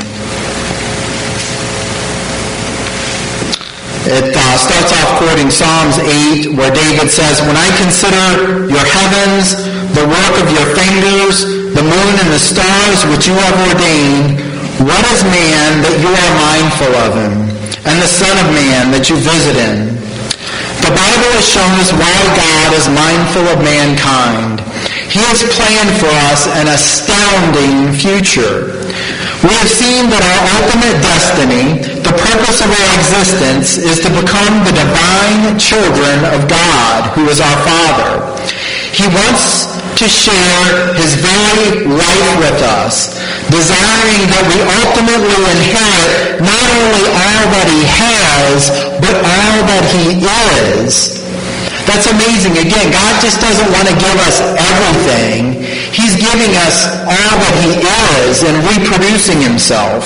It uh, starts off quoting Psalms eight, where David says, when I consider your heavens, the work of your fingers, the moon and the stars which you have ordained, what is man that you are mindful of him, and the Son of Man that you visit him? The Bible has shown us why God is mindful of mankind. He has planned for us an astounding future. We have seen that our ultimate destiny, the purpose of our existence, is to become the divine children of God, who is our Father. He wants to share His very life with us, desiring that we ultimately inherit not only all that He has, but all that He is. That's amazing. Again, God just doesn't want to give us everything. He's giving us all that He is and reproducing Himself.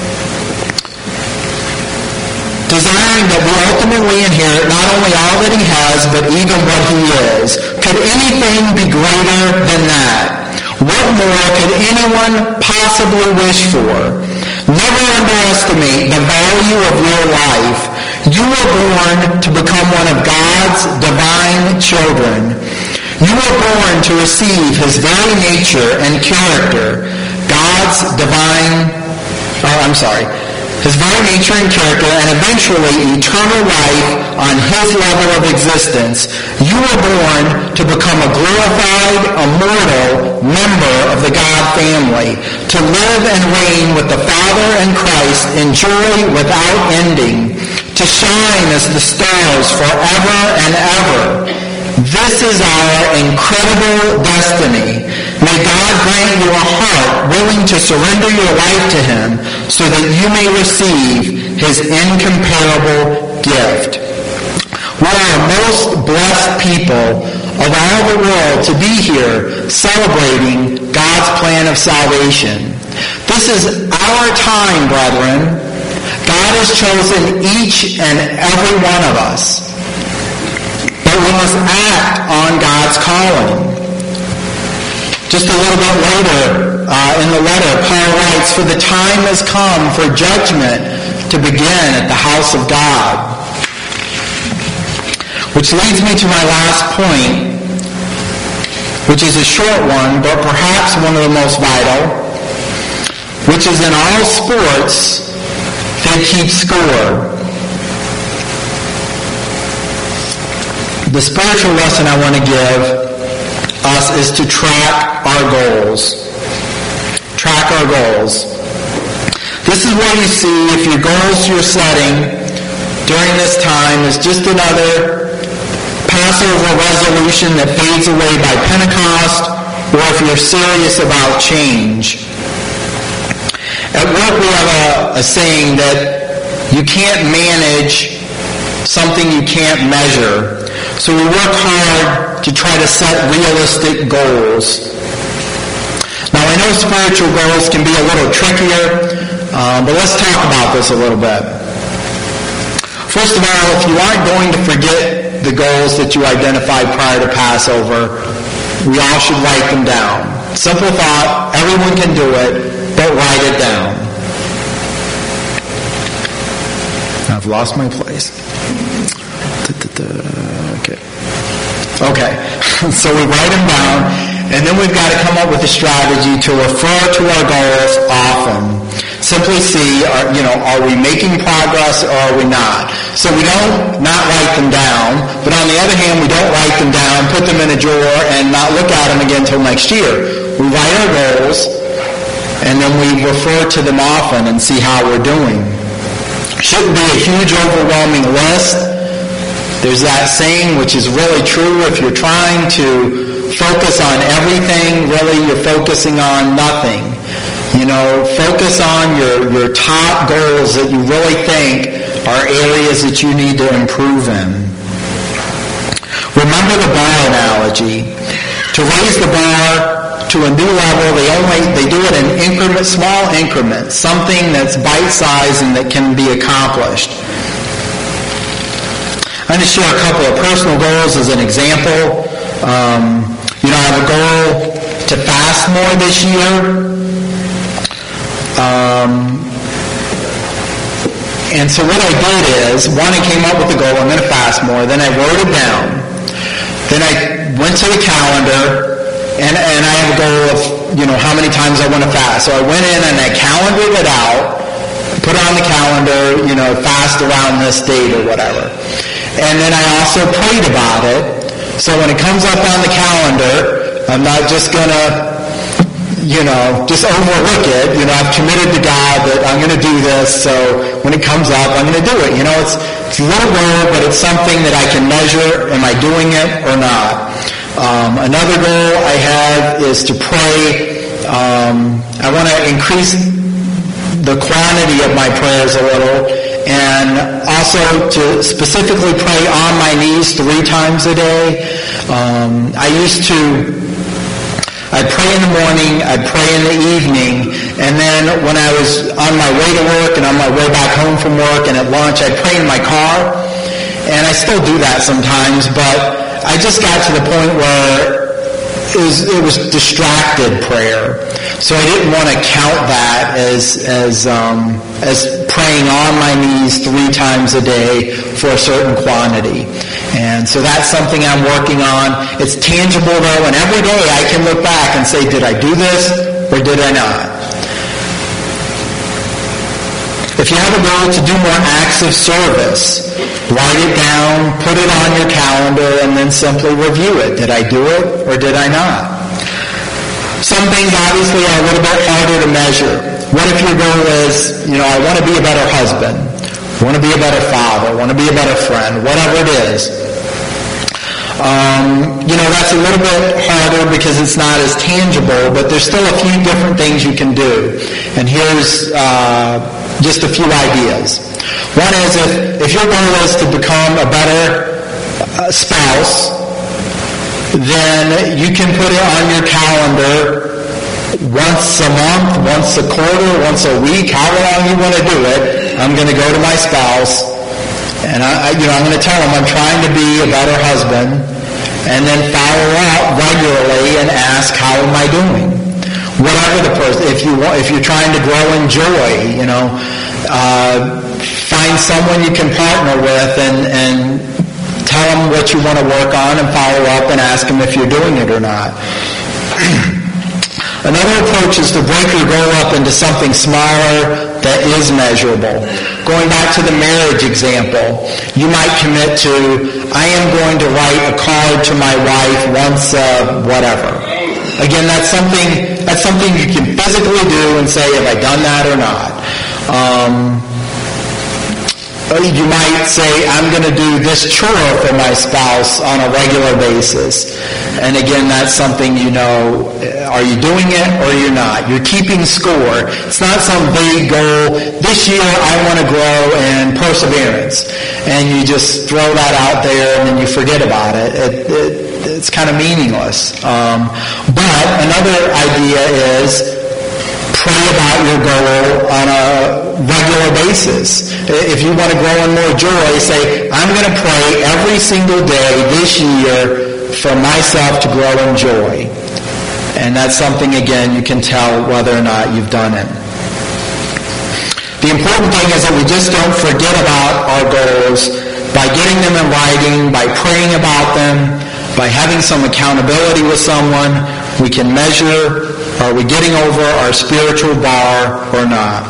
Desiring that we ultimately inherit not only all that He has, but even what He is. Could anything be greater than that? What more could anyone possibly wish for? Never underestimate the value of your life. You were born to become one of God's divine children. You were born to receive His very nature and character. God's divine, oh, I'm sorry. his very nature and character, and eventually eternal life on his level of existence, you were born to become a glorified, immortal member of the God family, to live and reign with the Father and Christ in joy without ending, to shine as the stars forever and ever. This is our incredible destiny. May God grant you a heart willing to surrender your life to him so that you may receive his incomparable gift. We are the most blessed people of all the world to be here celebrating God's plan of salvation. This is our time, brethren. God has chosen each and every one of us. But we must act on God's calling. Just a little bit later uh, in the letter, Paul writes, "For the time has come for judgment to begin at the house of God." Which leads me to my last point, which is a short one, but perhaps one of the most vital, which is in all sports, they keep score. The spiritual lesson I want to give us is to track our goals. Track our goals. This is what you see if your goals you're setting during this time is just another Passover resolution that fades away by Pentecost, or if you're serious about change. At work we have a, a saying that you can't manage something you can't measure. So we work hard to try to set realistic goals. Now I know spiritual goals can be a little trickier, uh, but let's talk about this a little bit. First of all, if you aren't going to forget the goals that you identified prior to Passover, we all should write them down. Simple thought, everyone can do it, but write it down. I've lost my place. Okay. Okay. So we write them down, and then we've got to come up with a strategy to refer to our goals often. Simply see, are, you know, are we making progress or are we not? So we don't not write them down, but on the other hand, we don't write them down, put them in a drawer, and not look at them again until next year. We write our goals, and then we refer to them often and see how we're doing. Shouldn't be a huge, overwhelming list. There's that saying, which is really true, if you're trying to focus on everything, really you're focusing on nothing. You know, focus on your, your top goals that you really think are areas that you need to improve in. Remember the bar analogy. To raise the bar to a new level, they only they do it in increment, small increments, something that's bite-sized and that can be accomplished. I'm going to share a couple of personal goals as an example. Um, you know, I have a goal to fast more this year. Um, and so what I did is, one, I came up with the goal, I'm going to fast more. Then I wrote it down. Then I went to the calendar, and, and I have a goal of, you know, how many times I want to fast. So I went in and I calendared it out, put it on the calendar, you know, fast around this date or whatever. And then I also prayed about it. So when it comes up on the calendar, I'm not just going to, you know, just overlook it. You know, I've committed to God that I'm going to do this, so when it comes up, I'm going to do it. You know, it's, it's a little goal, but it's something that I can measure. Am I doing it or not? Um, another goal I have is to pray. Um, I want to increase the quantity of my prayers a little, and also to specifically pray on my knees three times a day. Um, I used to I'd pray in the morning, I'd pray in the evening, and then when I was on my way to work and on my way back home from work and at lunch, I'd pray in my car. And I still do that sometimes, but I just got to the point where it was, it was distracted prayer. So I didn't want to count that as as um, as praying on my knees three times a day for a certain quantity. And so that's something I'm working on. It's tangible though, and every day I can look back and say, did I do this or did I not? If you have a goal to do more acts of service, write it down, put it on your calendar, and then simply review it. Did I do it or did I not? Some things obviously are a little bit harder to measure. What if your goal is, you know, I want to be a better husband, want to be a better father, want to be a better friend, whatever it is. Um, you know, that's a little bit harder because it's not as tangible, but there's still a few different things you can do. And here's uh, just a few ideas. One is if, if your goal is to become a better uh, spouse, then you can put it on your calendar once a month, once a quarter, once a week, however long you want to do it. I'm going to go to my spouse, and I, you know, I'm going to tell them I'm trying to be a better husband, and then follow up regularly and ask, how am I doing? Whatever the person, if you want, if you're trying to grow in joy, you know, uh, find someone you can partner with and, and tell them what you want to work on and follow up and ask them if you're doing it or not. Another approach is to break your goal up into something smaller that is measurable. Going back to the marriage example, you might commit to, I am going to write a card to my wife once uh, whatever. Again, that's something that's something you can physically do and say, have I done that or not? Um, you might say, I'm going to do this chore for my spouse on a regular basis. And again, that's something you know, are you doing it or you're not? You're keeping score. It's not some vague goal. This year I want to grow in perseverance. And you just throw that out there and then you forget about it. It, it it's kind of meaningless. Um, but another idea is pray about your goal on a regular basis. If you want to grow in more joy, say, I'm going to pray every single day this year for myself to grow in joy. And that's something, again, you can tell whether or not you've done it. The important thing is that we just don't forget about our goals by getting them in writing, by praying about them, by having some accountability with someone. We can measure, are we getting over our spiritual bar or not?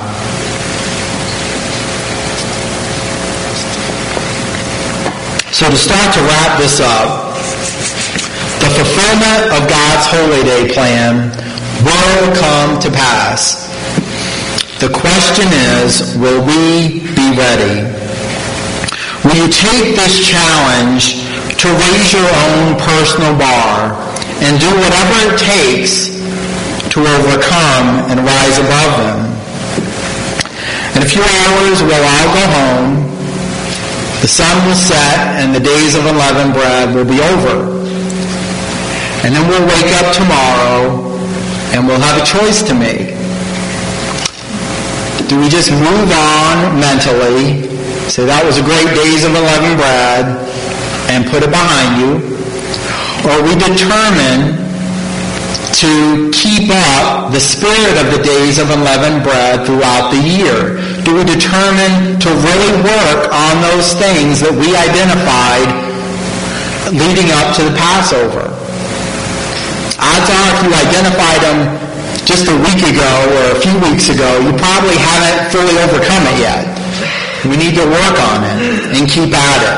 So to start to wrap this up, the fulfillment of God's Holy Day plan will come to pass. The question is, will we be ready? Will you take this challenge to raise your own personal bar and do whatever it takes to overcome and rise above them? In a few hours, we'll all go home. The sun will set and the days of unleavened bread will be over. And then we'll wake up tomorrow and we'll have a choice to make. Do we just move on mentally, say that was a great days of unleavened bread, and put it behind you? Or are we determined to keep up the spirit of the days of unleavened bread throughout the year? Do we determine to really work on those things that we identified leading up to the Passover? Odds are if you identified them just a week ago or a few weeks ago, you probably haven't fully overcome it yet. We need to work on it and keep at it.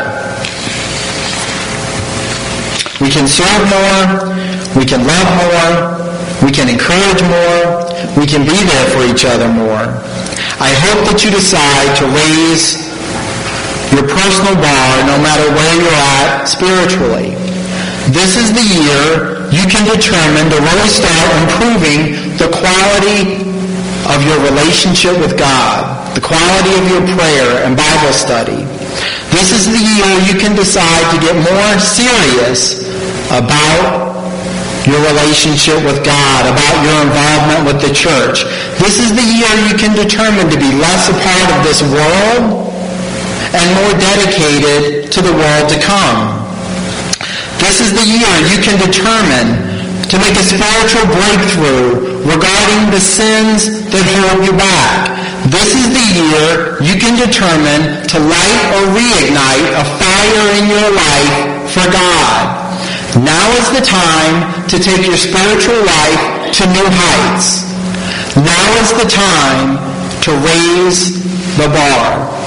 We can serve more, we can love more, we can encourage more, we can be there for each other more. I hope that you decide to raise your personal bar no matter where you're at spiritually. This is the year you can determine to really start improving the quality of your relationship with God, the quality of your prayer and Bible study. This is the year you can decide to get more serious about your relationship with God, about your involvement with the church. This is the year you can determine to be less a part of this world and more dedicated to the world to come. This is the year you can determine to make a spiritual breakthrough regarding the sins that hold you back. This is the year you can determine to light or reignite a fire in your life for God. Now is the time to take your spiritual life to new heights. Now is the time to raise the bar.